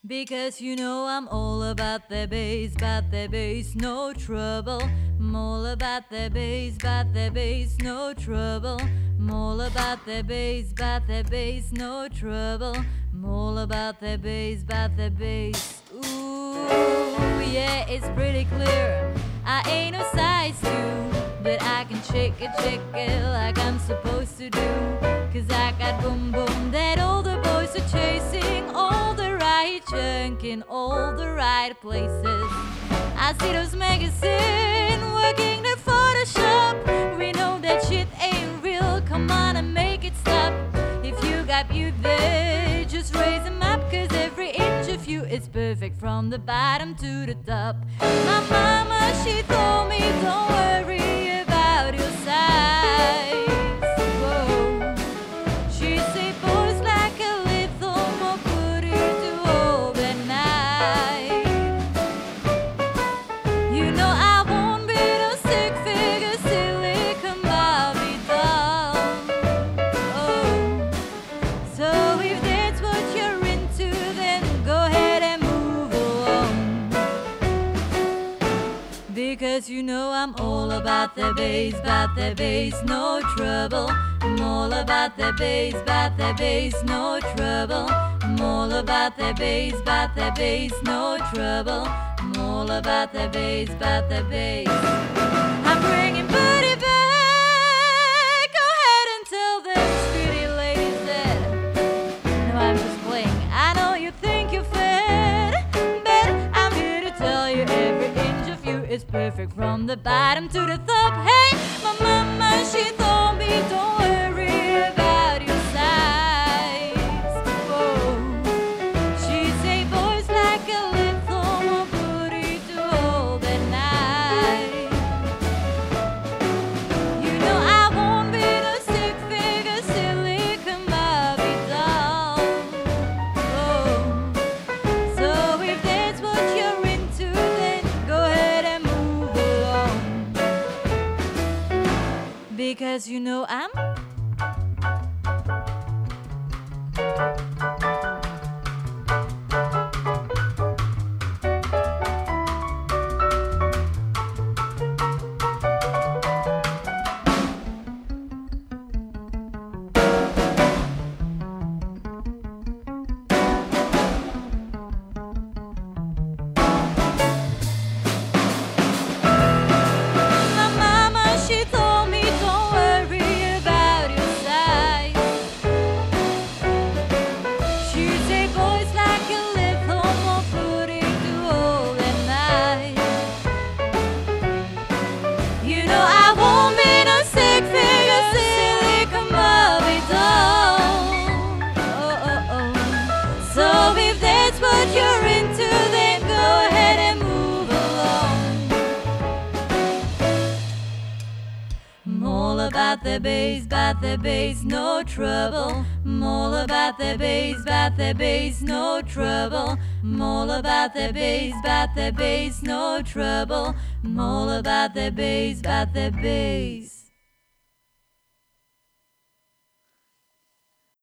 Because you know I'm all about the bass, no trouble. I'm all about the bass, no trouble. I'm all about the bass, no trouble. I'm all about the bass. Ooh, yeah, it's pretty clear. I ain't no size 2, but I can shake it like I'm supposed to do. 'Cause I got boom boom that all the boys are chasing, all the right junk in all the right places. I see those magazines working the Photoshop. We know that shit ain't real, come on and make it stop. If you got you there, just raise them up, 'cause every inch of you is perfect from the bottom to the top. My mama, she told me don't worry about your size. Whoa. She said boys like a little more booty to hold at night. You know I won't be no stick figure, silicone Barbie doll. Oh, so if that's what you're into, then go ahead and move along. Because you know I'm all about the bass, no trouble. I'm all about the bass, no trouble. I'm all about the bass, no trouble. I'm all about the bass. I'm bringing booty back. Go ahead and tell them pretty ladies that. No, I'm just playing. I know you think you're fat, but I'm here to tell you every inch of you is perfect from the bottom to the top. Hey, my mama, she told me don't worry about your size. Whoa. She say boys like a little more booty to hold at night. You know I won't be no stick figure, silicone Barbie doll. Oh, so if that's what you're into, then go ahead and move along. Because you know I'm my mama, she told me don't worry about your size. She say boys like a little more booty to hold at night. You know I won't be no stick figure, silicone Barbie doll. Oh, oh, oh. So if that's what you're into, then go ahead and move along. I'm all about the bass, no trouble. I'm all about the bass, no trouble. I'm all about the bass, no trouble. I'm all about the bass.